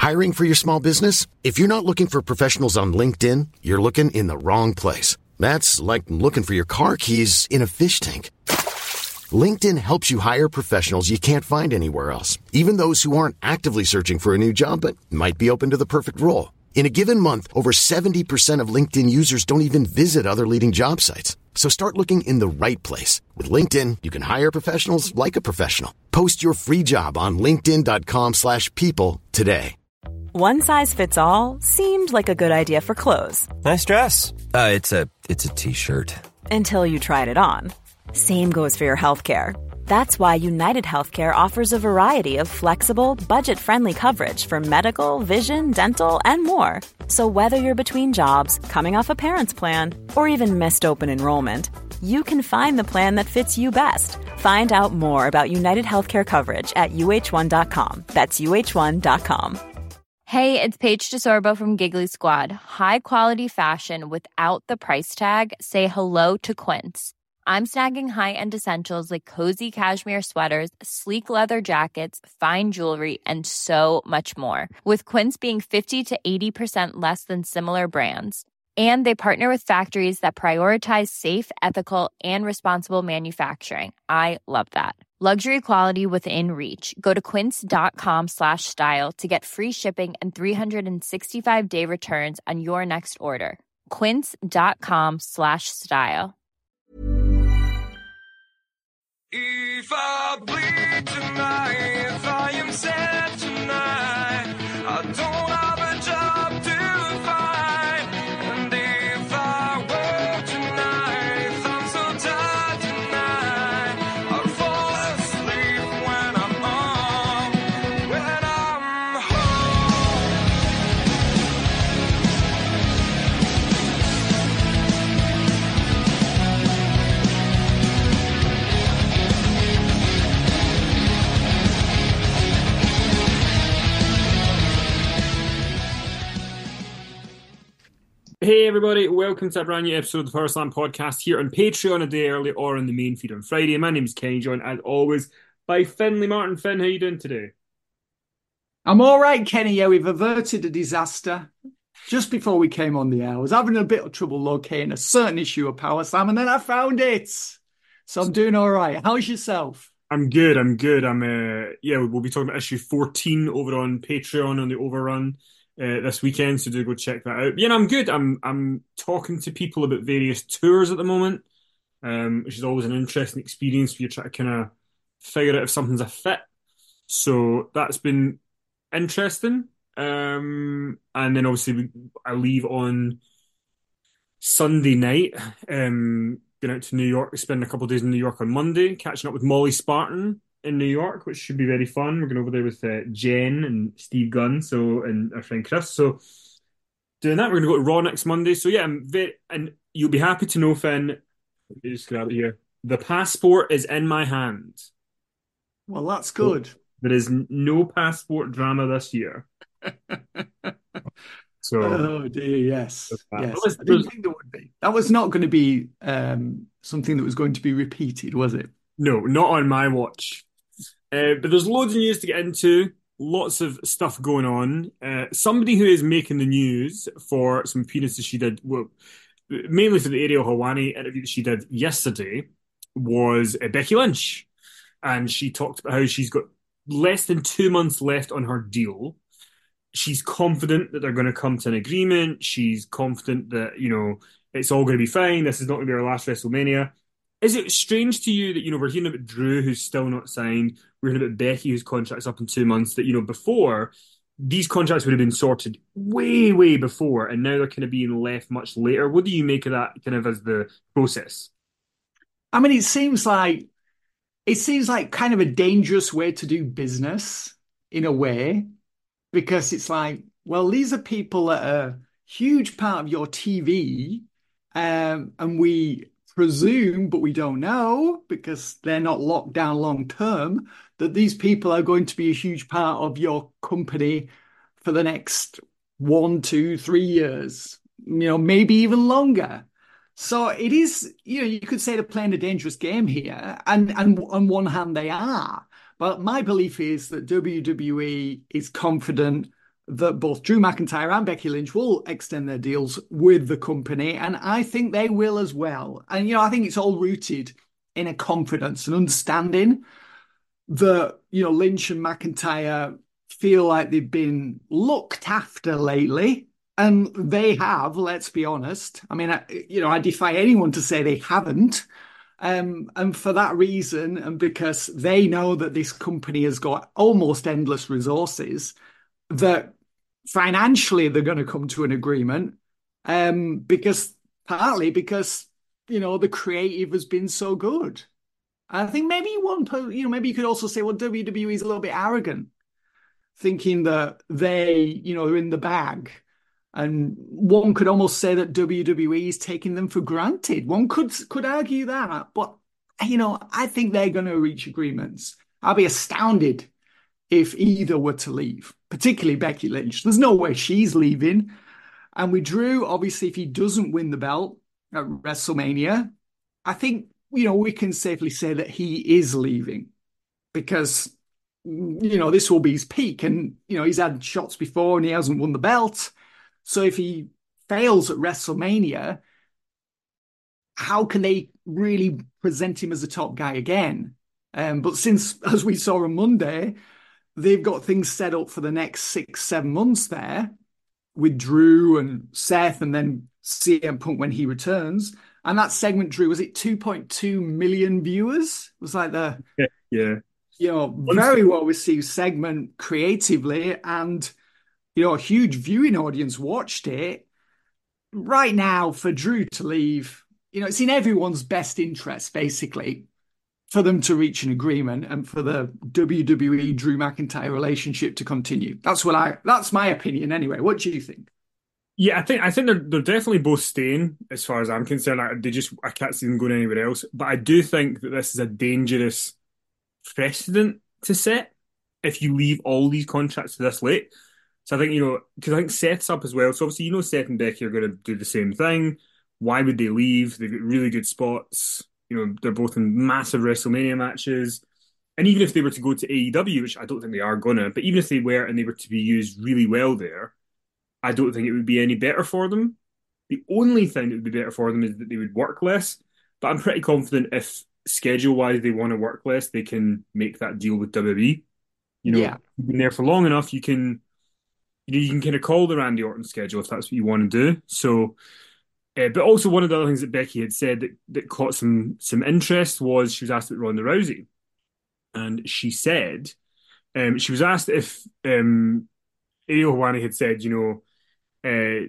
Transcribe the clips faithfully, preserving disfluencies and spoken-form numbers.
Hiring for your small business? If you're not looking for professionals on LinkedIn, you're looking in the wrong place. That's like looking for your car keys in a fish tank. LinkedIn helps you hire professionals you can't find anywhere else, even those who aren't actively searching for a new job but might be open to the perfect role. In a given month, over seventy percent of LinkedIn users don't even visit other leading job sites. So start looking in the right place. With LinkedIn, you can hire professionals like a professional. Post your free job on linkedin.com slash people today. One size fits all seemed like a good idea for clothes. Nice dress. Uh, it's a it's a t-shirt. Until you tried it on. Same goes for your healthcare. That's why United Healthcare offers a variety of flexible, budget-friendly coverage for medical, vision, dental, and more. So whether you're between jobs, coming off a parent's plan, or even missed open enrollment, you can find the plan that fits you best. Find out more about United Healthcare coverage at U H one dot com. That's U H one dot com. Hey, it's Paige DeSorbo from Giggly Squad. High quality fashion without the price tag. Say hello to Quince. I'm snagging high-end essentials like cozy cashmere sweaters, sleek leather jackets, fine jewelry, and so much more. With Quince being fifty to eighty percent less than similar brands. And they partner with factories that prioritize safe, ethical, and responsible manufacturing. I love that. Luxury quality within reach. Go to quince.com slash style to get free shipping and three sixty-five day returns on your next order. Quince.com slash style. If I bleed tonight, if I am sad tonight, I don't have a job to find. And if I work tonight, I'm so tired tonight, I'll fall asleep when I'm home, when I'm Hey everybody, welcome to a brand new episode of the Power Slam podcast here on Patreon a day early or on the main feed on Friday. My name is Kenny, joined as always by Finley Martin. Finn, how you doing today? I'm all right, Kenny. Yeah, we've averted a disaster just before we came on the air. I was having a bit of trouble locating a certain issue of Power Slam, and then I found it. So I'm doing all right. How's yourself? I'm good, I'm good. I'm, uh, yeah, we'll be talking about issue fourteen over on Patreon on the Overrun. Uh, this weekend, so do go check that out. Yeah, no, I'm good. I'm I'm talking to people about various tours at the moment, um, which is always an interesting experience for you trying to kind of figure out if something's a fit. So that's been interesting. Um, and then obviously we, I leave on Sunday night, um, going out to New York, spending a couple of days in New York on Monday, catching up with Molly Spartan in New York, which should be very fun. We're going over there with uh, Jen and Steve Gunn, so and our friend Chris. So doing that, we're going to go to Raw next Monday. So yeah, I'm very, and you'll be happy to know, Finn. Let me just grab it here. The passport is in my hand. Well, that's good. So there is no passport drama this year. So, oh dear, yes, yes. Was, I didn't think there would be. That was not going to be um, something that was going to be repeated, was it? No, not on my watch. Uh, but there's loads of news to get into, lots of stuff going on. Uh, somebody who is making the news for some appearances she did, well, mainly for the Ariel Helwani interview that she did yesterday, was uh, Becky Lynch. And she talked about how she's got less than two months left on her deal. She's confident that they're going to come to an agreement. She's confident that, you know, it's all going to be fine. This is not going to be her last WrestleMania. Is it strange to you that, you know, we're hearing about Drew, who's still not signed, we're hearing about Becky, whose contract's up in two months, that, you know, before, these contracts would have been sorted way, way before, and now they're kind of being left much later. What do you make of that kind of as the process? I mean, it seems like, it seems like kind of a dangerous way to do business, in a way, because it's like, well, these are people that are a huge part of your T V, um, and we presume, but we don't know because they're not locked down long term, that these people are going to be a huge part of your company for the next one, two, three years, you know, maybe even longer. So it is, you know, you could say they're playing a dangerous game here, and, and on one hand they are. But my belief is that W W E is confident that both Drew McIntyre and Becky Lynch will extend their deals with the company, and I think they will as well. And, you know, I think it's all rooted in a confidence and understanding that, you know, Lynch and McIntyre feel like they've been looked after lately, and they have, let's be honest. I mean, I, you know, I defy anyone to say they haven't. Um, and for that reason, and because they know that this company has got almost endless resources, that financially they're going to come to an agreement, um, because partly because, you know, the creative has been so good. I think maybe one, you know, maybe you could also say, well, W W E is a little bit arrogant, thinking that they, you know, are in the bag. And one could almost say that W W E is taking them for granted. One could could argue that, but, you know, I think they're going to reach agreements. I'll be astounded if either were to leave, particularly Becky Lynch. There's no way she's leaving. And with Drew, obviously, if he doesn't win the belt at WrestleMania, I think, you know, we can safely say that he is leaving, because, you know, this will be his peak. And, you know, he's had shots before and he hasn't won the belt. So if he fails at WrestleMania, how can they really present him as a top guy again? Um, but since, as we saw on Monday, they've got things set up for the next six, seven months there with Drew and Seth, and then C M Punk when he returns. And that segment, Drew, was it two point two million viewers? It was like the, yeah, yeah. you know, very well received segment creatively, and, you know, a huge viewing audience watched it. Right now, for Drew to leave, you know, it's in everyone's best interest, basically, for them to reach an agreement and for the W W E Drew McIntyre relationship to continue. That's what I, that's my opinion anyway. What do you think? Yeah, I think I think they're they're definitely both staying, as far as I'm concerned. I, they just I can't see them going anywhere else. But I do think that this is a dangerous precedent to set if you leave all these contracts this late. So I think, you know, because I think Seth's up as well. So obviously, you know, Seth and Becky are going to do the same thing. Why would they leave? They've got really good spots. You know, they're both in massive WrestleMania matches. And even if they were to go to A E W, which I don't think they are going to, but even if they were and they were to be used really well there, I don't think it would be any better for them. The only thing that would be better for them is that they would work less. But I'm pretty confident if schedule-wise they want to work less, they can make that deal with W W E. You know, Yeah. you've been there for long enough, you can, you know, you can kind of call the Randy Orton schedule if that's what you want to do. So, uh, but also one of the other things that Becky had said that, that caught some some interest was she was asked about Ronda Rousey, and she said, um, she was asked if um, Ariel Helwani had said, you know, uh,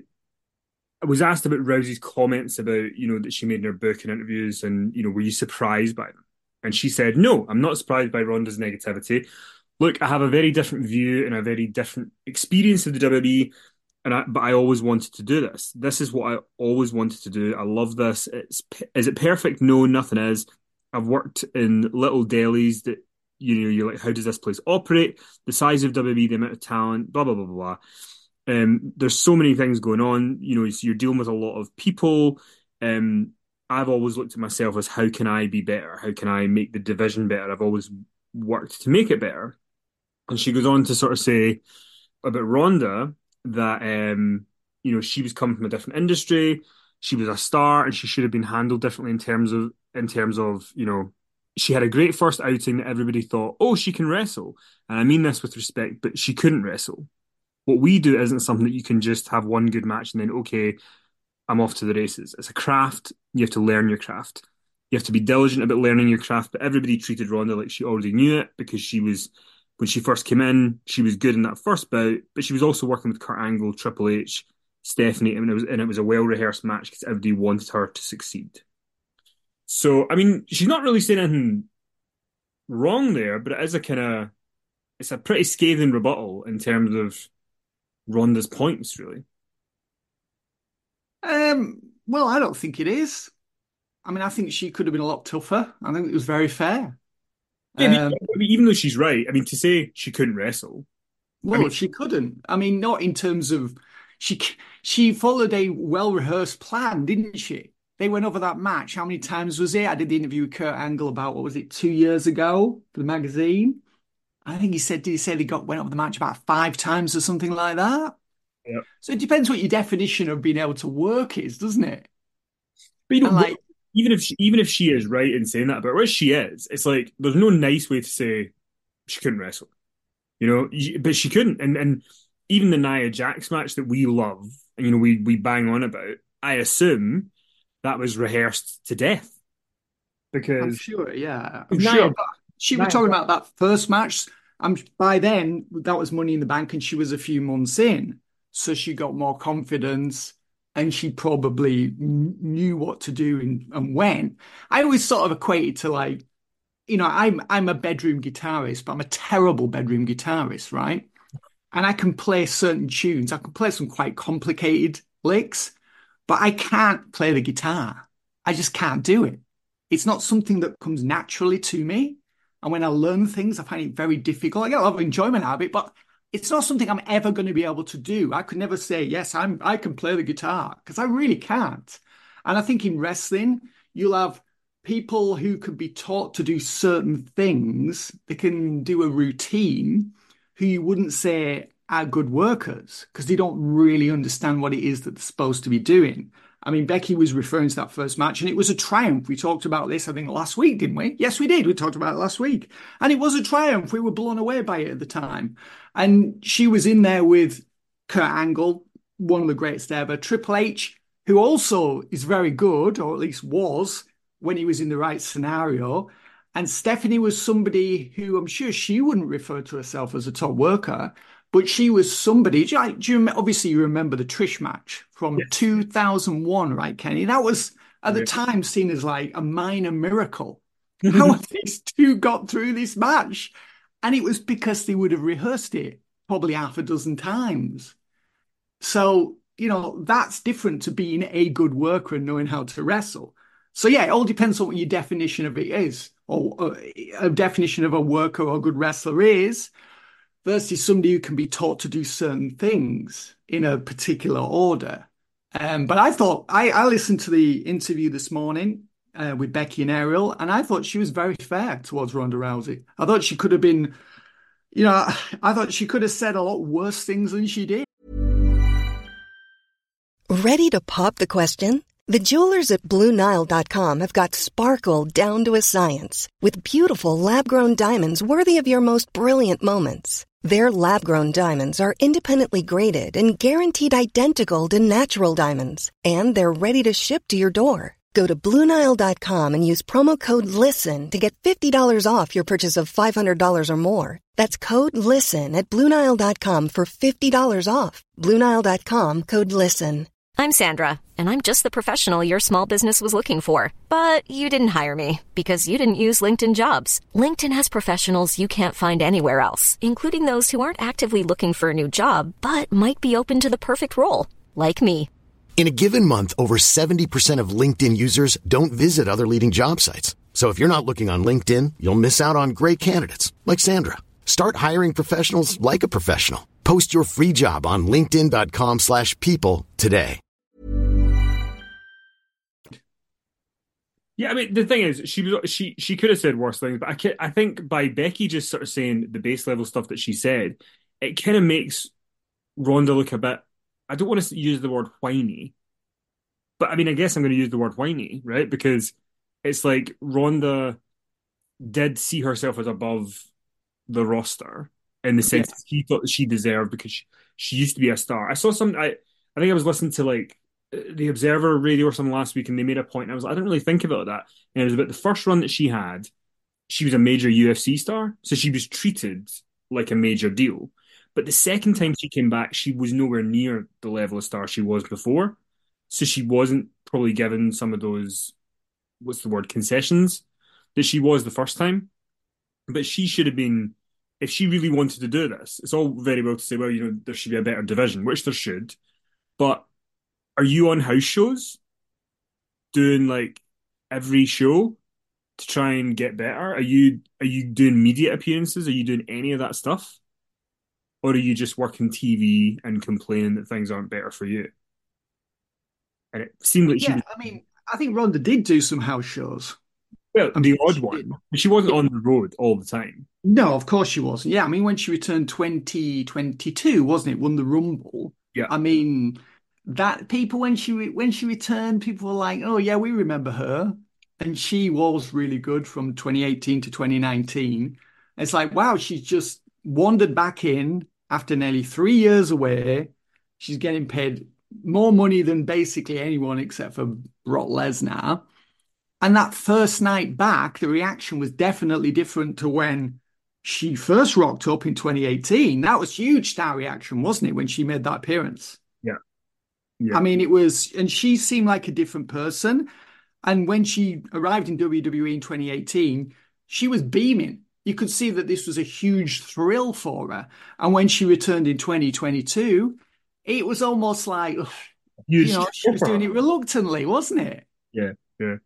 I was asked about Rousey's comments about, you know, that she made in her book and interviews, and, you know, were you surprised by them? And she said, no, I'm not surprised by Ronda's negativity. Look, I have a very different view and a very different experience of the W W E, and I, but I always wanted to do this. This is what I always wanted to do. I love this. It's, is it perfect? No, nothing is. I've worked in little delis that, you know, you're like, how does this place operate? The size of W W E, the amount of talent, blah, blah, blah, blah, blah. Um, there's so many things going on. You know, so you're dealing with a lot of people. Um, I've always looked at myself as, how can I be better? How can I make the division better? I've always worked to make it better. And she goes on to sort of say about Ronda that, um, you know, she was coming from a different industry. She was a star, and she should have been handled differently in terms of, in terms of, you know, she had a great first outing that everybody thought, oh, she can wrestle. And I mean this with respect, but she couldn't wrestle. What we do isn't something that you can just have one good match and then, okay, I'm off to the races. It's a craft. You have to learn your craft. You have to be diligent about learning your craft. But everybody treated Ronda like she already knew it, because she was, when she first came in, she was good in that first bout, but she was also working with Kurt Angle, Triple H, Stephanie, and it was, and it was a well-rehearsed match because everybody wanted her to succeed. So, I mean, she's not really saying anything wrong there, but it is a kind of, it's a pretty scathing rebuttal in terms of Ronda's points, really. Um, well, I don't think it is. I mean, I think she could have been a lot tougher. I think it was very fair. Yeah, I mean, Um, I mean, even though she's right, I mean, to say she couldn't wrestle. well, I mean, she couldn't. I mean, not in terms of she. She followed a well-rehearsed plan, didn't she? They went over that match. How many times was it? I did the interview with Kurt Angle about, what was it, two years ago for the magazine. I think he said, did he say they got went over the match about five times or something like that? Yeah. So it depends what your definition of being able to work is, doesn't it? But you know, And like, even if she, even if she is right in saying that about where she is, it's like there's no nice way to say she couldn't wrestle. You know, but she couldn't. And and even the Nia Jax match that we love, and you know, we we bang on about, I assume that was rehearsed to death I'm because sure, yeah, I'm Nia, sure. But she was Nia, talking about that first match. I'm by then that was Money in the Bank, and she was a few months in, so she got more confidence, and she probably kn- knew what to do and, and when. I always sort of equate it to like, you know, I'm I'm a bedroom guitarist, but I'm a terrible bedroom guitarist, right? And I can play certain tunes. I can play some quite complicated licks, but I can't play the guitar. I just can't do it. It's not something that comes naturally to me. And when I learn things, I find it very difficult. I get a lot of enjoyment out of it, but it's not something I'm ever going to be able to do. I could never say, yes, I'm I can play the guitar because I really can't. And I think in wrestling, you'll have people who could be taught to do certain things. They can do a routine who you wouldn't say are good workers because they don't really understand what it is that they're supposed to be doing. I mean, Becky was referring to that first match, and it was a triumph. We talked about this, I think, last week, didn't we? Yes, we did. We talked about it last week. And it was a triumph. We were blown away by it at the time. And she was in there with Kurt Angle, one of the greatest ever, Triple H, who also is very good, or at least was, when he was in the right scenario. And Stephanie was somebody who I'm sure she wouldn't refer to herself as a top worker, but she was somebody. Do you, do you obviously you remember the Trish match from yes. two thousand one, right, Kenny? That was at the Right. time seen as like a minor miracle. How have these two got through this match? And it was because they would have rehearsed it probably half a dozen times. So, you know, that's different to being a good worker and knowing how to wrestle. So, yeah, it all depends on what your definition of it is, or, or a definition of a worker or a good wrestler is, versus somebody who can be taught to do certain things in a particular order. Um, but I thought, I, I listened to the interview this morning uh, with Becky and Ariel, and I thought she was very fair towards Ronda Rousey. I thought she could have been, you know, I thought she could have said a lot worse things than she did. Ready to pop the question? The jewelers at Blue Nile dot com have got sparkle down to a science with beautiful lab-grown diamonds worthy of your most brilliant moments. Their lab-grown diamonds are independently graded and guaranteed identical to natural diamonds, and they're ready to ship to your door. Go to Blue Nile dot com and use promo code LISTEN to get fifty dollars off your purchase of five hundred dollars or more. That's code LISTEN at Blue Nile dot com for fifty dollars off. Blue Nile dot com, code LISTEN. I'm Sandra, and I'm just the professional your small business was looking for. But you didn't hire me because you didn't use LinkedIn Jobs. LinkedIn has professionals you can't find anywhere else, including those who aren't actively looking for a new job, but might be open to the perfect role, like me. In a given month, over seventy percent of LinkedIn users don't visit other leading job sites. So if you're not looking on LinkedIn, you'll miss out on great candidates like Sandra. Start hiring professionals like a professional. Post your free job on linkedin dot com slash people today. Yeah, I mean the thing is, she was she she could have said worse things, but I can, I think by Becky just sort of saying the base level stuff that she said, it kind of makes Ronda look a bit. I don't want to use the word whiny, but I mean I guess I'm going to use the word whiny, right? Because it's like Ronda did see herself as above the roster in the sense Yeah. that she thought that she deserved because she, she used to be a star. I saw some. I I think I was listening to like the Observer radio or something last week, and they made a point. And I was like, I didn't really think about that. And it was about the first run that she had. She was a major U F C star, so she was treated like a major deal. But the second time she came back, she was nowhere near the level of star she was before. So she wasn't probably given some of those, what's the word, concessions that she was the first time. But she should have been, if she really wanted to do this, it's all very well to say, well, you know, there should be a better division, which there should. But are you on house shows doing like every show to try and get better? Are you are you doing media appearances? Are you doing any of that stuff? Or are you just working T V and complaining that things aren't better for you? And it seemed like she Yeah, was, I mean, I think Ronda did do some house shows. Well, I'm the sure odd she one. did. She wasn't Yeah. on the road all the time. No, of course she wasn't. Yeah, I mean, when she returned twenty twenty-two, wasn't it? Won the Rumble. Yeah. I mean, that people when she re- when she returned, people were like, "Oh yeah, we remember her," and she was really good from twenty eighteen to twenty nineteen. It's like, wow, she's just wandered back in after nearly three years away. She's getting paid more money than basically anyone except for Brock Lesnar. And that first night back, the reaction was definitely different to when she first rocked up in twenty eighteen. That was huge star reaction, wasn't it, when she made that appearance? Yeah. Yeah. I mean, it was, and she seemed like a different person. And when she arrived in W W E in twenty eighteen, she was beaming. You could see that this was a huge thrill for her. And when she returned in twenty twenty-two, it was almost like, ugh, you Huge know, she was for doing her. it reluctantly, wasn't it? Yeah. Yeah.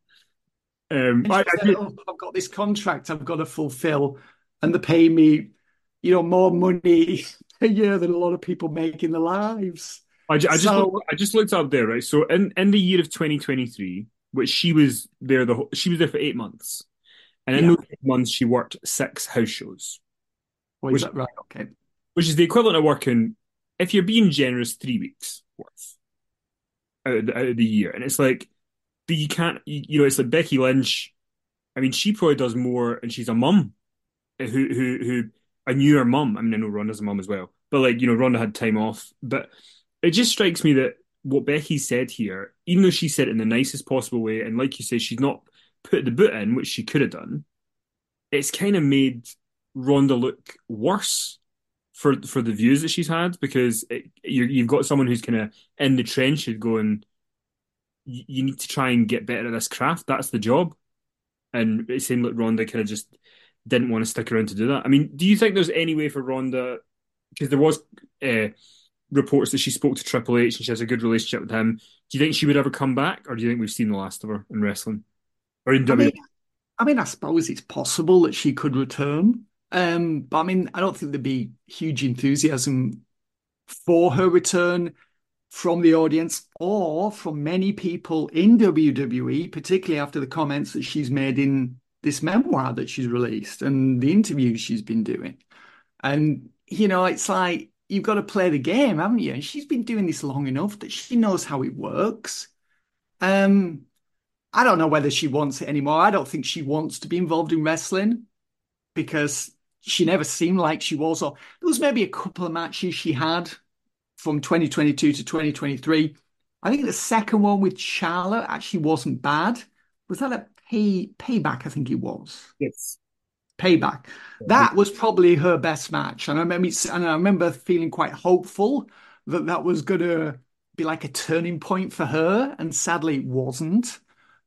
Um, And I, she I was like, did- oh, I've got this contract I've got to fulfill, and they're paying me, you know, more money a year than a lot of people make in their lives. I, ju- I just So- looked, I just looked up there, right? So in, in the year of twenty twenty-three, which she was there the whole, she was there for eight months, and in Yeah. those eight months she worked six house shows, Oh, is Which- that right? Okay. which is the equivalent of working, if you're being generous, three weeks worth out of the, out of the year. And it's like, but you can't, you, you know, it's like Becky Lynch. I mean, she probably does more, and she's a mum who who who I knew her mum. I mean, I know Ronda's a mum as well, but like, you know, Ronda had time off. But it just strikes me that what Becky said here, even though she said it in the nicest possible way, and like you say, she's not put the boot in, which she could have done, it's kind of made Ronda look worse for for the views that she's had, because it, you you've got someone who's kind of in the trenches going, you, you need to try and get better at this craft. That's the job. And it seemed like Ronda kind of just didn't want to stick around to do that. I mean, do you think there's any way for Ronda, because there was uh, reports that she spoke to Triple H and she has a good relationship with him. Do you think she would ever come back, or do you think we've seen the last of her in wrestling or in I W? mean, I mean, I suppose it's possible that she could return. Um, but I mean, I don't think there'd be huge enthusiasm for her return from the audience or from many people in W W E, particularly after the comments that she's made in this memoir that she's released and the interviews she's been doing. And, you know, it's like, you've got to play the game, haven't you? And she's been doing this long enough that she knows how it works. Um, I don't know whether she wants it anymore. I don't think she wants to be involved in wrestling because she never seemed like she was. Or there was maybe a couple of matches she had from twenty twenty-two to twenty twenty-three. I think the second one with Charlotte actually wasn't bad. Was that a pay payback? I think it was. Yes. Payback. That was probably her best match. And I remember, and I remember feeling quite hopeful that that was going to be like a turning point for her. And sadly, it wasn't.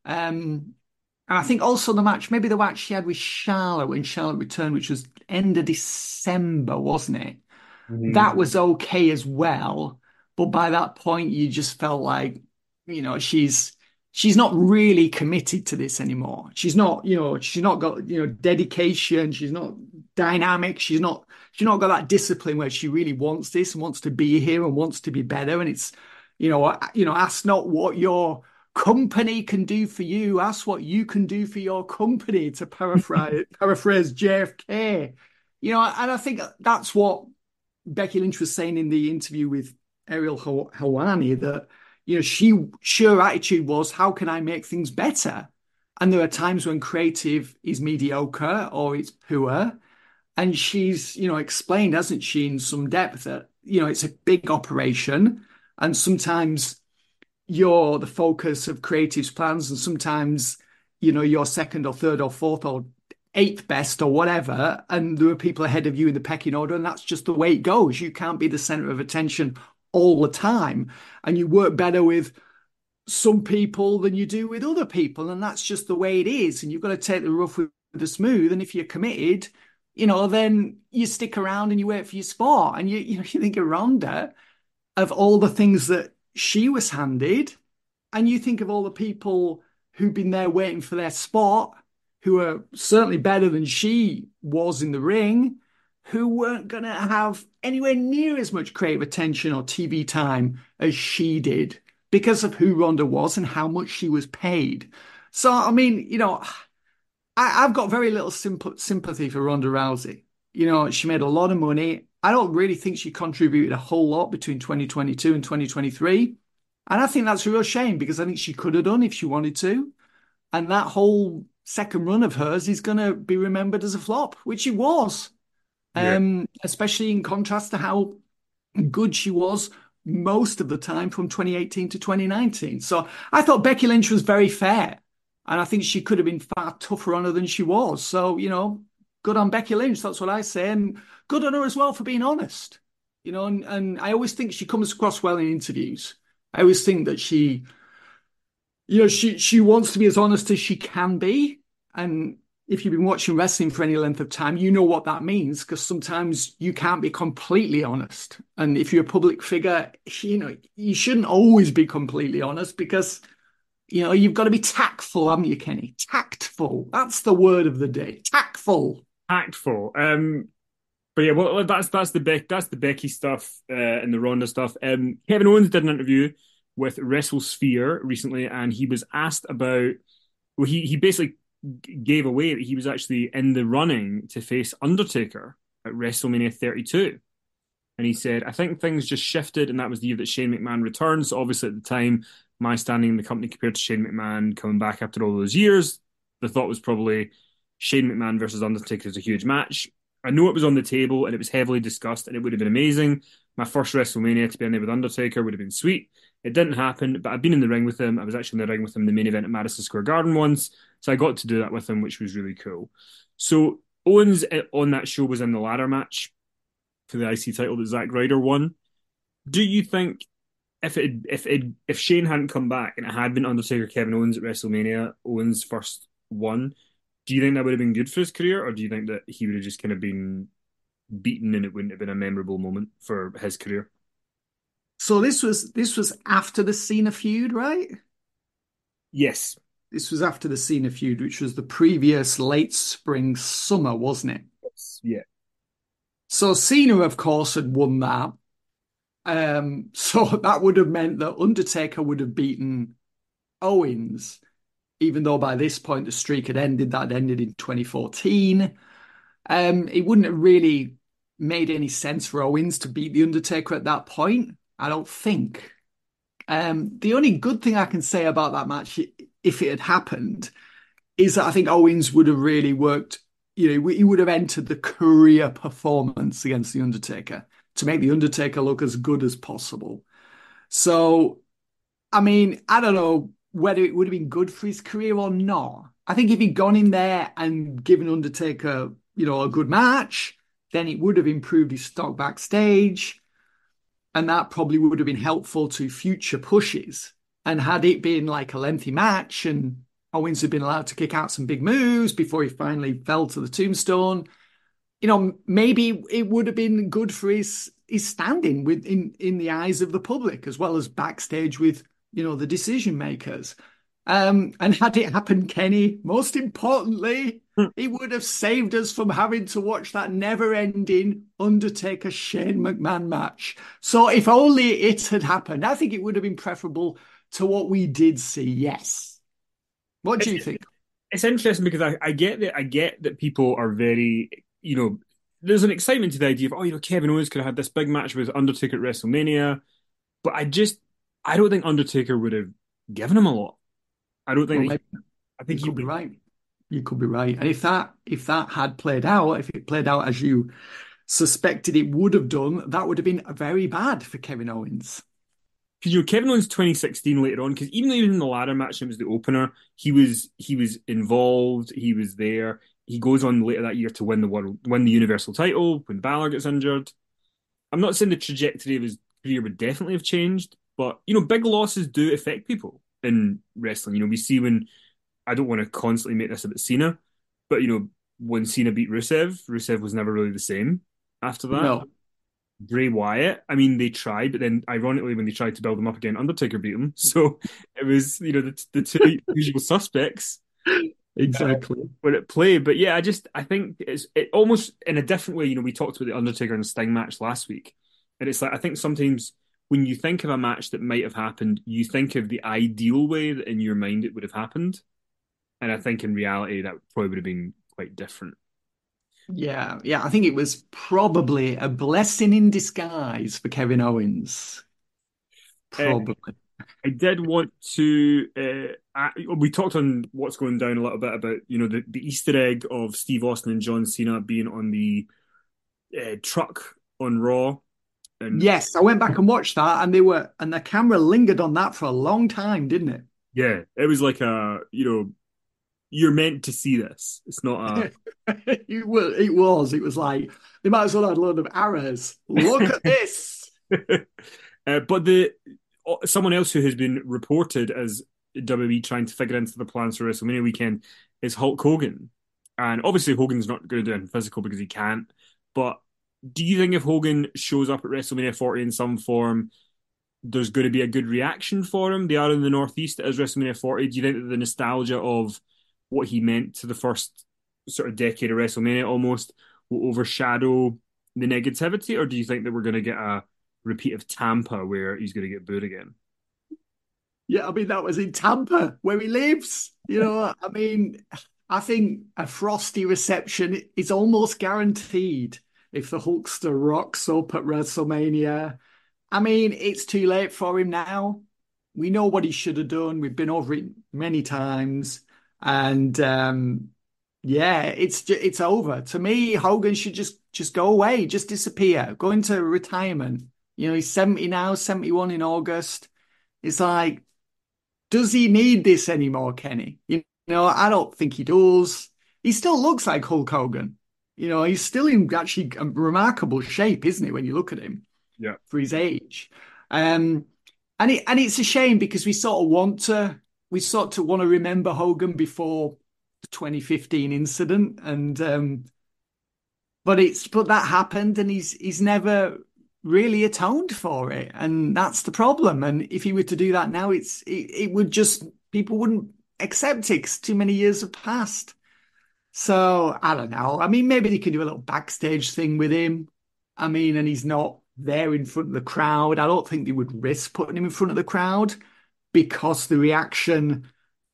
Um, and I think also the match, maybe the match she had with Charlotte when Charlotte returned, which was end of December, wasn't it? Mhm. That was okay as well. But by that point, you just felt like, you know, she's she's not really committed to this anymore. She's not, you know, she's not got, you know, dedication. She's not dynamic. She's not, she's not got that discipline where she really wants this and wants to be here and wants to be better. And it's, you know, you know, ask not what your company can do for you. Ask what you can do for your company, to paraphrase paraphrase J F K. You know, and I think that's what Becky Lynch was saying in the interview with Ariel Helwani, that, you know, she, her attitude was, how can I make things better? And there are times when creative is mediocre or it's poor. And she's, you know, explained, hasn't she, in some depth that, you know, it's a big operation. And sometimes you're the focus of creative's plans. And sometimes, you know, you're second or third or fourth or eighth best or whatever. And there are people ahead of you in the pecking order. And that's just the way it goes. You can't be the center of attention all the time. And you work better with some people than you do with other people. And that's just the way it is. And you've got to take the rough with the smooth. And if you're committed, you know, then you stick around and you wait for your spot. And you, you know, you think of Ronda, of all the things that she was handed, and you think of all the people who've been there waiting for their spot, who are certainly better than she was in the ring, who weren't going to have anywhere near as much creative attention or T V time as she did because of who Ronda was and how much she was paid. So, I mean, you know, I, I've got very little symp sympathy for Ronda Rousey. You know, she made a lot of money. I don't really think she contributed a whole lot between twenty twenty-two and twenty twenty-three. And I think that's a real shame because I think she could have done if she wanted to. And that whole second run of hers is going to be remembered as a flop, which it was. Yeah. Um, especially in contrast to how good she was most of the time from twenty eighteen to twenty nineteen. So I thought Becky Lynch was very fair. And I think she could have been far tougher on her than she was. So, you know, good on Becky Lynch. That's what I say. And good on her as well for being honest. You know, and, and I always think she comes across well in interviews. I always think that she, you know, she, she wants to be as honest as she can be. And if you've been watching wrestling for any length of time, you know what that means, because sometimes you can't be completely honest. And if you're a public figure, you know, you shouldn't always be completely honest because, you know, you've got to be tactful, haven't you, Kenny? Tactful. That's the word of the day. Tactful. Tactful. Um, but yeah, well, that's that's the Be that's the Becky stuff uh, and the Ronda stuff. Um, Kevin Owens did an interview with WrestleSphere recently, and he was asked about. Well, he he basically gave away that he was actually in the running to face Undertaker at WrestleMania thirty-two. And he said, I think things just shifted, and that was the year that Shane McMahon returned. So obviously at the time, my standing in the company compared to Shane McMahon coming back after all those years, the thought was probably Shane McMahon versus Undertaker is a huge match. I know it was on the table and it was heavily discussed and it would have been amazing. My first WrestleMania to be in there with Undertaker would have been sweet. It didn't happen, but I've been in the ring with him. I was actually in the ring with him in the main event at Madison Square Garden once. So I got to do that with him, which was really cool. So Owens on that show was in the ladder match for the I C title that Zack Ryder won. Do you think if it if it if Shane hadn't come back and it had been Undertaker Kevin Owens at WrestleMania, Owens first won, do you think that would have been good for his career, or do you think that he would have just kind of been beaten and it wouldn't have been a memorable moment for his career? So this was this was after the Cena feud, right? Yes. This was after the Cena feud, which was the previous late spring summer, wasn't it? Yes. Yeah. So Cena, of course, had won that. Um, so that would have meant that Undertaker would have beaten Owens, even though by this point the streak had ended. That ended in twenty fourteen. Um, it wouldn't have really made any sense for Owens to beat The Undertaker at that point, I don't think. Um, the only good thing I can say about that match, if it had happened, is that I think Owens would have really worked, you know, he would have entered the career performance against The Undertaker to make The Undertaker look as good as possible. So, I mean, I don't know whether it would have been good for his career or not. I think if he'd gone in there and given Undertaker, you know, a good match, then it would have improved his stock backstage. And that probably would have been helpful to future pushes. And had it been like a lengthy match and Owens had been allowed to kick out some big moves before he finally fell to the tombstone, you know, maybe it would have been good for his his standing with in, in the eyes of the public, as well as backstage with, you know, the decision makers. Um, and had it happened, Kenny, most importantly, it would have saved us from having to watch that never-ending Undertaker-Shane McMahon match. So if only it had happened, I think it would have been preferable to what we did see, yes. What do you it's, think? It's interesting because I, I get that I get that people are very, you know, there's an excitement to the idea of, oh, you know, Kevin Owens could have had this big match with Undertaker at WrestleMania, but I just, I don't think Undertaker would have given him a lot. I don't think. Well, he, I think you could be right. You could be right. And if that if that had played out, if it played out as you suspected it would have done, that would have been very bad for Kevin Owens. Because, you know, Kevin Owens twenty sixteen later on, because even though he was in the ladder match and it was the opener, he was he was involved. He was there. He goes on later that year to win the world, win the Universal title when Balor gets injured. I'm not saying the trajectory of his career would definitely have changed, but, you know, big losses do affect people in wrestling. You know, we see when, I don't want to constantly make this about Cena, but, you know, when Cena beat Rusev, Rusev was never really the same after that. No. Bray Wyatt, I mean, they tried, but then ironically, when they tried to build him up again, Undertaker beat him. So it was, you know, the, the two usual suspects. Exactly. Uh, when it played. But yeah, I just, I think it's it almost in a different way. You know, we talked about the Undertaker and Sting match last week. And it's like, I think sometimes when you think of a match that might have happened, you think of the ideal way that in your mind it would have happened. And I think in reality that probably would have been quite different. Yeah, yeah, I think it was probably a blessing in disguise for Kevin Owens. Uh, Probably. I did want to. Uh, I, we talked on what's going down a little bit about you know the, the Easter egg of Steve Austin and John Cena being on the uh, truck on Raw, and Yes, I went back and watched that, and they were, and the camera lingered on that for a long time, didn't it? yeah, it was like a you know you're meant to see this. It's not a It was, it was, it was like they might as well have a load of arrows. Look at this. uh, but the someone else who has been reported as W W E trying to figure into the plans for WrestleMania weekend is Hulk Hogan. And obviously Hogan's not going to do anything physical because he can't. But do you think if Hogan shows up at WrestleMania forty in some form, there's going to be a good reaction for him? They are in the Northeast as WrestleMania forty. Do you think that the nostalgia of what he meant to the first sort of decade of WrestleMania almost will overshadow the negativity? Or do you think that we're going to get a repeat of Tampa where he's going to get booed again? Yeah, I mean, that was in Tampa where he lives. You know, I mean, I think a frosty reception is almost guaranteed if the Hulkster rocks up at WrestleMania. I mean, it's too late for him now. We know what he should have done. We've been over it many times. And um, yeah, it's it's over. To me, Hogan should just, just go away, just disappear, go into retirement. You know, he's seventy now, seventy-one in August. It's like, does he need this anymore, Kenny? You know, I don't think he does. He still looks like Hulk Hogan. You know, he's still in actually remarkable shape, isn't he, when you look at him? Yeah. For his age. Um, and it and it's a shame because we sort of want to we sort of want to remember Hogan before the twenty fifteen incident. And um, but it's but that happened and he's he's never really atoned for it. And that's the problem. And if he were to do that now, it's it, it would just people wouldn't accept it because too many years have passed. So I don't know. I mean, maybe they could do a little backstage thing with him. I mean, and he's not there in front of the crowd. I don't think they would risk putting him in front of the crowd because the reaction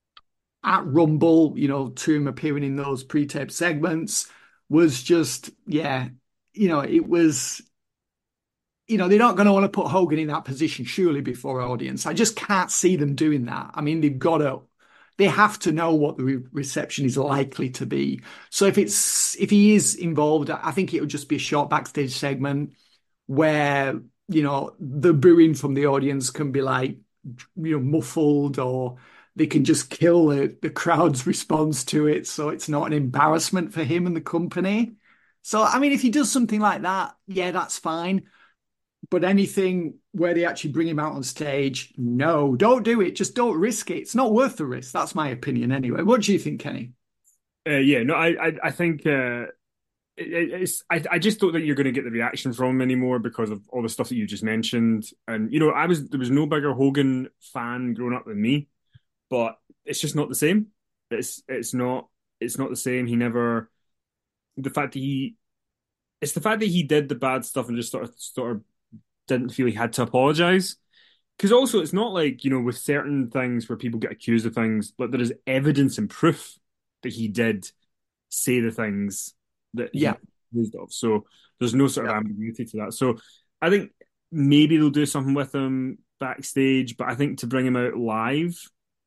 at Rumble, you know, to him appearing in those pre-taped segments was just, yeah, you know, it was, you know, they're not going to want to put Hogan in that position surely before audience. I just can't see them doing that. I mean, they've got to, they have to know what the re- reception is likely to be. So if it's, if he is involved, I think it would just be a short backstage segment where, you know, the booing from the audience can be like, you know, muffled, or they can just kill the, the crowd's response to it. So it's not an embarrassment for him and the company. So, I mean, if he does something like that, yeah, that's fine. But anything where they actually bring him out on stage, no, don't do it. Just don't risk it. It's not worth the risk. That's my opinion anyway. What do you think, Kenny? Uh, yeah, no, I, I, I think uh, it, it's. I, I just don't think you're going to get the reaction from him anymore because of all the stuff that you just mentioned. And you know, I was there was no bigger Hogan fan growing up than me, but it's just not the same. It's it's not it's not the same. He never. The fact that he, it's the fact that he did the bad stuff and just sort of sort of didn't feel he had to apologize. Because also, it's not like, you know, with certain things where people get accused of things, but there is evidence and proof that he did say the things that he Yeah. accused of. So there's no sort of Yeah. ambiguity to that. So I think maybe they'll do something with him backstage, but I think to bring him out live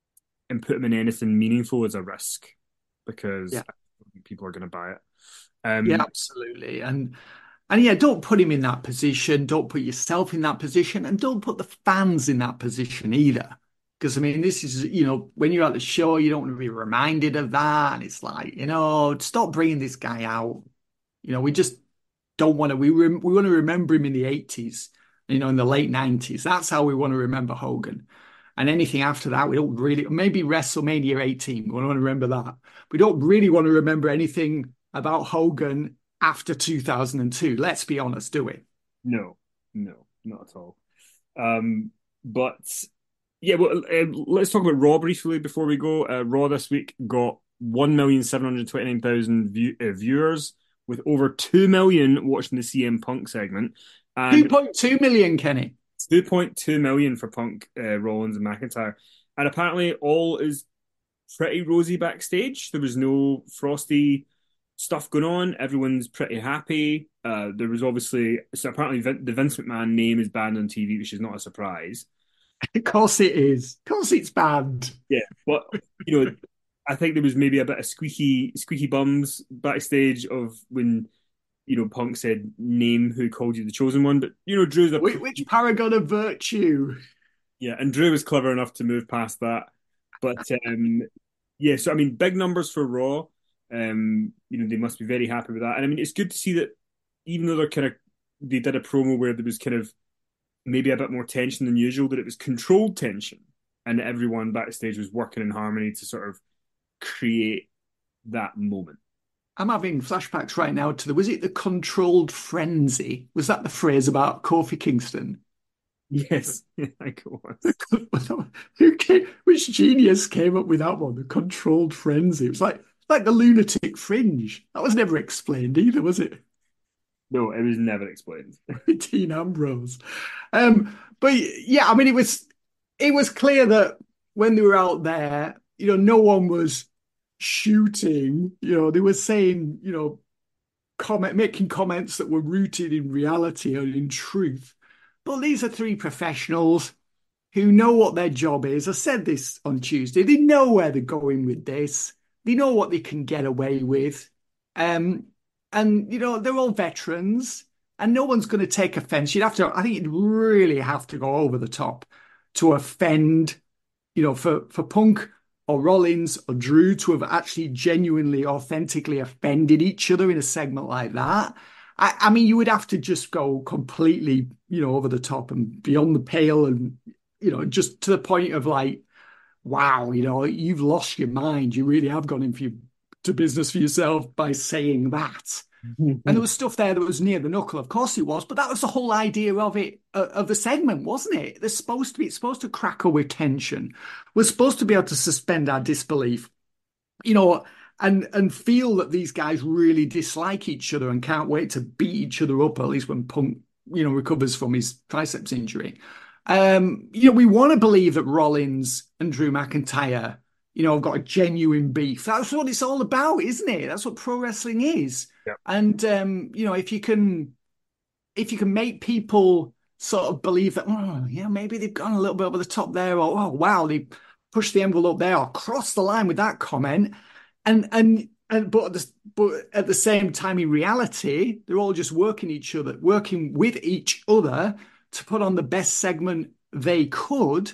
and put him in anything meaningful is a risk because Yeah. I don't think people are going to buy it. Um, Yeah, absolutely. And and yeah, don't put him in that position. Don't put yourself in that position, and don't put the fans in that position either. Because I mean, this is, you know, when you're at the show, you don't want to be reminded of that. And it's like, you know, stop bringing this guy out. You know, we just don't want to. We rem- we want to remember him in the eighties, you know, in the late nineties. That's how we want to remember Hogan. And anything after that, we don't really. Maybe WrestleMania eighteen. We want to remember that. We don't really want to remember anything about Hogan after two thousand two. Let's be honest, do we? No, no, not at all. Um, but yeah, well, uh, let's talk about Raw briefly before we go. Uh, Raw this week got one million seven hundred twenty-nine thousand view- uh, viewers, with over two million watching the C M Punk segment. And two point two million, Kenny. two point two million for Punk, uh, Rollins, and McIntyre. And apparently all is pretty rosy backstage. There was no frosty stuff going on. Everyone's pretty happy. Uh, there was obviously, so apparently Vin- the Vince McMahon name is banned on T V, which is not a surprise. Of course it is. Of course it's banned. Yeah, but you know, I think there was maybe a bit of squeaky, squeaky bums backstage of when you know Punk said, "Name who called you the chosen one." But you know, Drew's a Which, which paragon of virtue? yeah, and Drew was clever enough to move past that. But um, yeah, so I mean, big numbers for Raw. Um, you know, they must be very happy with that. And I mean, it's good to see that even though they're kind of they did a promo where there was kind of maybe a bit more tension than usual, that it was controlled tension, and everyone backstage was working in harmony to sort of create that moment. I'm having flashbacks right now to the, was it the controlled frenzy? Was that the phrase about Kofi Kingston? Yes, I think it was. Who came, which genius came up with that one? The controlled frenzy. It was like like the lunatic fringe. That was never explained either, was it? No, it was never explained. Dean Ambrose. Um, but yeah, I mean, it was it was clear that when they were out there, you know, no one was shooting. You know, they were saying, you know, comment making comments that were rooted in reality and in truth. But these are three professionals who know what their job is. I said this on Tuesday. They know where they're going with this. They know what they can get away with. Um, and, you know, they're all veterans and no one's going to take offense. You'd have to, I think you'd really have to go over the top to offend, you know, for, for Punk or Rollins or Drew to have actually genuinely, authentically offended each other in a segment like that. I, I mean, you would have to just go completely, you know, over the top and beyond the pale and, you know, just to the point of like, wow, you know, you've lost your mind. You really have gone in for you, to business for yourself by saying that. And there was stuff there that was near the knuckle. Of course it was, but that was the whole idea of it, uh, of the segment, wasn't it? There's supposed to be, it's supposed to crackle with tension. We're supposed to be able to suspend our disbelief, you know, and and feel that these guys really dislike each other and can't wait to beat each other up, at least when Punk, you know, recovers from his triceps injury. Um, you know, we want to believe that Rollins and Drew McIntyre, you know, have got a genuine beef. That's what it's all about, isn't it? That's what pro wrestling is. Yep. And um, you know, if you can, if you can make people sort of believe that, oh, yeah, maybe they've gone a little bit over the top there, or oh, wow, they pushed the envelope there, or crossed the line with that comment, and and and but at the, but at the same time, in reality, they're all just working each other, working with each other to put on the best segment they could.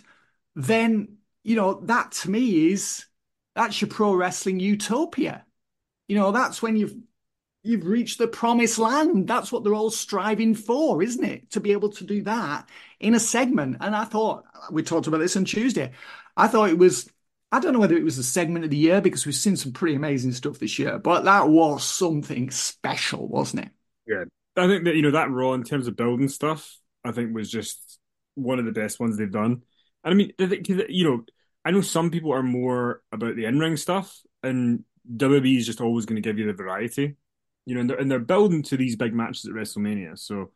Then, you know, that to me is, that's your pro wrestling utopia. You know, that's when you've you've reached the promised land. That's what they're all striving for, isn't it? To be able to do that in a segment. And I thought, we talked about this on Tuesday, I thought it was, I don't know whether it was the segment of the year, because we've seen some pretty amazing stuff this year, but that was something special, wasn't it? Yeah. I think that, you know, that Raw in terms of building stuff, I think was just one of the best ones they've done. And I mean, you know, I know some people are more about the in-ring stuff, and W W E is just always going to give you the variety, you know, and they're, and they're building to these big matches at WrestleMania. So,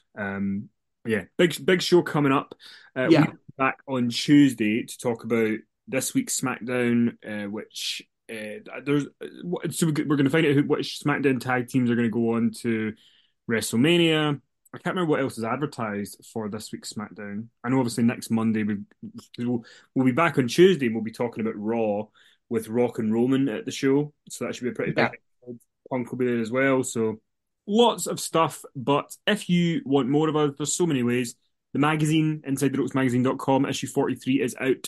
um, yeah, big big show coming up. Uh, Yeah. We'll be back on Tuesday to talk about this week's SmackDown, uh, which uh, there's so we're going to find out who, which SmackDown tag teams are going to go on to WrestleMania. I can't remember what else is advertised for this week's SmackDown. I know obviously next Monday we we'll, we'll be back on Tuesday and we'll be talking about Raw with Rock and Roman at the show. So that should be a pretty Yeah. big episode. Punk will be there as well. So lots of stuff. But if you want more of us, there's so many ways. The magazine, inside the ropes magazine dot com, issue forty-three is out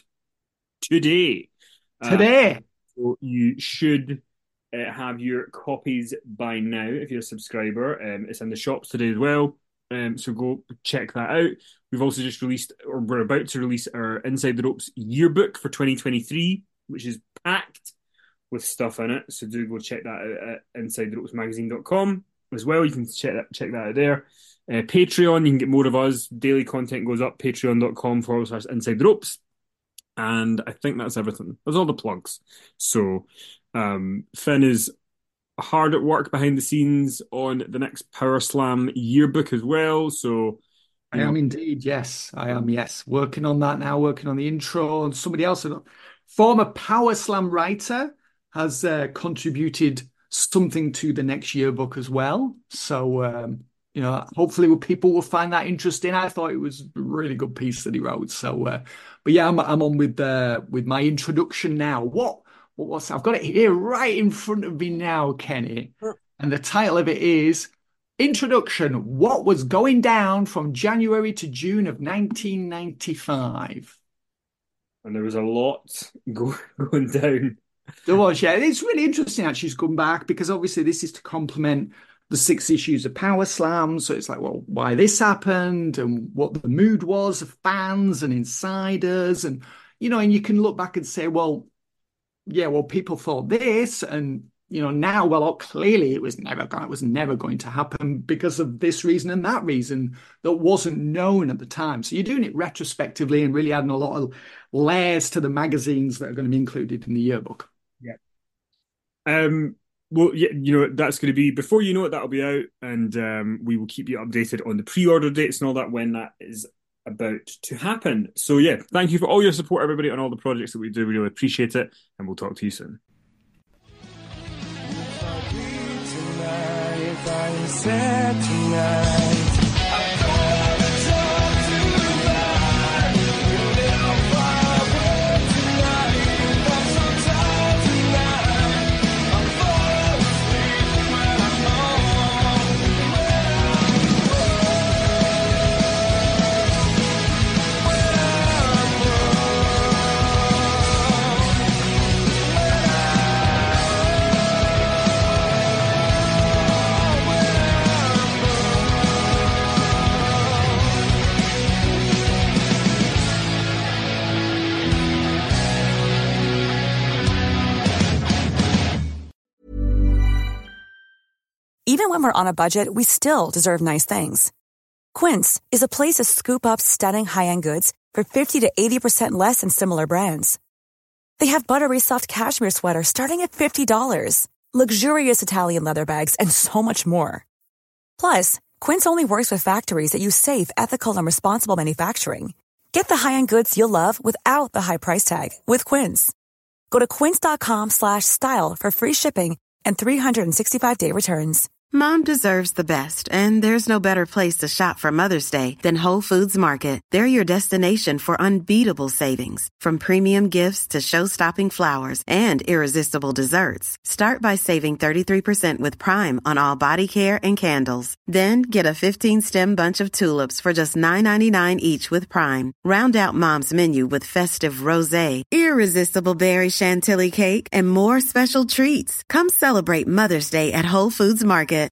today. Uh, Today. so you should uh, have your copies by now if you're a subscriber. Um, it's in the shops today as well. Um, so go check that out. We've also just released, or we're about to release, our Inside the Ropes yearbook for twenty twenty-three, which is packed with stuff in it. So do go check that out at inside the ropes magazine dot com as well. You can check that check that out there. Uh, Patreon, you can get more of us. Daily content goes up, patreon dot com forward slash inside the ropes. And I think that's everything. That's all the plugs. So um, Finn is hard at work behind the scenes on the next Power Slam yearbook as well. So I am indeed, yes. I am, yes. Working on that now, working on the intro, and somebody else, former Power Slam writer, has uh, contributed something to the next yearbook as well. So, um, you know, hopefully people will find that interesting. I thought it was a really good piece that he wrote. So, uh, but yeah, I'm, I'm on with uh, with my introduction now. What, what was I've got it here right in front of me now, Kenny, and the title of it is Introduction: What Was Going Down from January to June of nineteen ninety-five. And there was a lot go, going down. There was, yeah. It's really interesting actually to come back because obviously this is to complement the six issues of Power Slam. So it's like, well, why this happened and what the mood was of fans and insiders. And, you know, and you can look back and say, well, yeah, well, people thought this. And, you know, now, well, clearly it was never, it was never going to happen because of this reason and that reason that wasn't known at the time. So you're doing it retrospectively and really adding a lot of layers to the magazines that are going to be included in the yearbook. Yeah. Um, well, yeah, you know, that's going to be, before you know it, that'll be out, and um, we will keep you updated on the pre-order dates and all that when that is about to happen. So yeah, thank you for all your support, everybody, on all the projects that we do. We really appreciate it, and we'll talk to you soon. If I am sad tonight, I don't have a job to find. I'm far away tonight. I'm so tired tonight. I'm falling asleep when I'm home. When I'm Even when we're on a budget, we still deserve nice things. Quince is a place to scoop up stunning high-end goods for fifty to eighty percent less than similar brands. They have buttery soft cashmere sweaters starting at fifty dollars, luxurious Italian leather bags, and so much more. Plus, Quince only works with factories that use safe, ethical, and responsible manufacturing. Get the high-end goods you'll love without the high price tag with Quince. Go to quince.com slash style for free shipping and three sixty-five day returns. Mom deserves the best, and there's no better place to shop for Mother's Day than Whole Foods Market. They're your destination for unbeatable savings, from premium gifts to show-stopping flowers and irresistible desserts. Start by saving thirty-three percent with Prime on all body care and candles. Then get a fifteen-stem bunch of tulips for just nine ninety-nine each with Prime. Round out Mom's menu with festive rosé, irresistible berry chantilly cake, and more special treats. Come celebrate Mother's Day at Whole Foods Market.